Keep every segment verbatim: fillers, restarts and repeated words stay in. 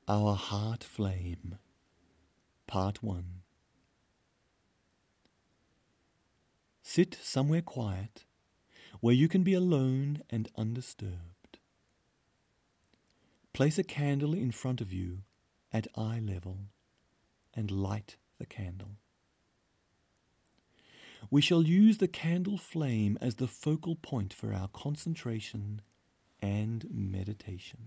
Our Heart Flame, Part one. Sit somewhere quiet, where you can be alone and undisturbed. Place a candle in front of you at eye level and light the candle. We shall use the candle flame as the focal point for our concentration and meditation.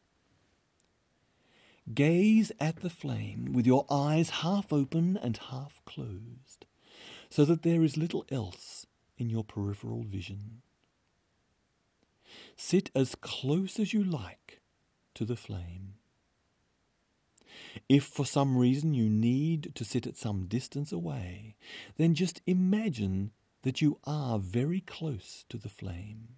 Gaze at the flame with your eyes half open and half closed, so that there is little else in your peripheral vision. Sit as close as you like to the flame. If for some reason you need to sit at some distance away, then just imagine that you are very close to the flame.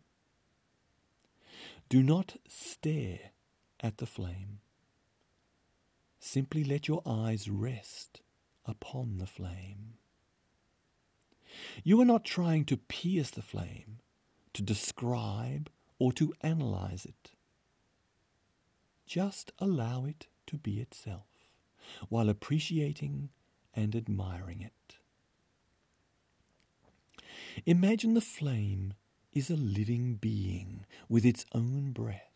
Do not stare at the flame. Simply let your eyes rest upon the flame. You are not trying to pierce the flame, to describe or to analyze it. Just allow it to be itself, while appreciating and admiring it. Imagine the flame is a living being with its own breath.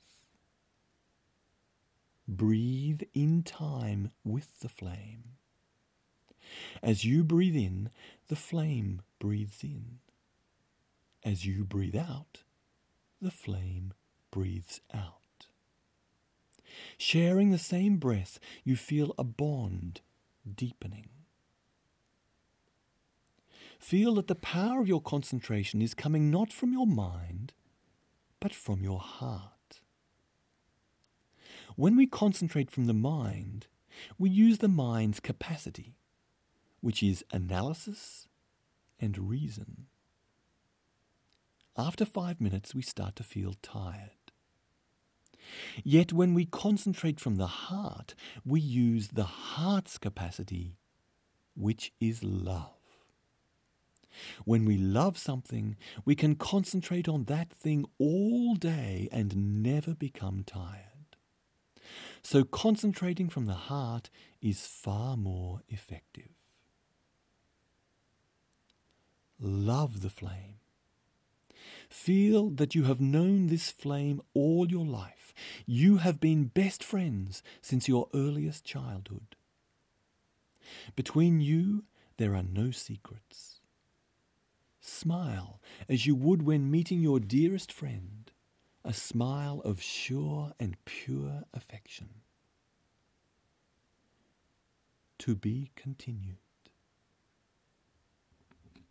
Breathe in time with the flame. As you breathe in, the flame breathes in. As you breathe out, the flame breathes out. Sharing the same breath, you feel a bond deepening. Feel that the power of your concentration is coming not from your mind, but from your heart. When we concentrate from the mind, we use the mind's capacity, which is analysis and reason. After five minutes, we start to feel tired. Yet when we concentrate from the heart, we use the heart's capacity, which is love. When we love something, we can concentrate on that thing all day and never become tired. So concentrating from the heart is far more effective. Love the flame. Feel that you have known this flame all your life. You have been best friends since your earliest childhood. Between you, there are no secrets. Smile as you would when meeting your dearest friend, a smile of sure and pure affection. To be continued.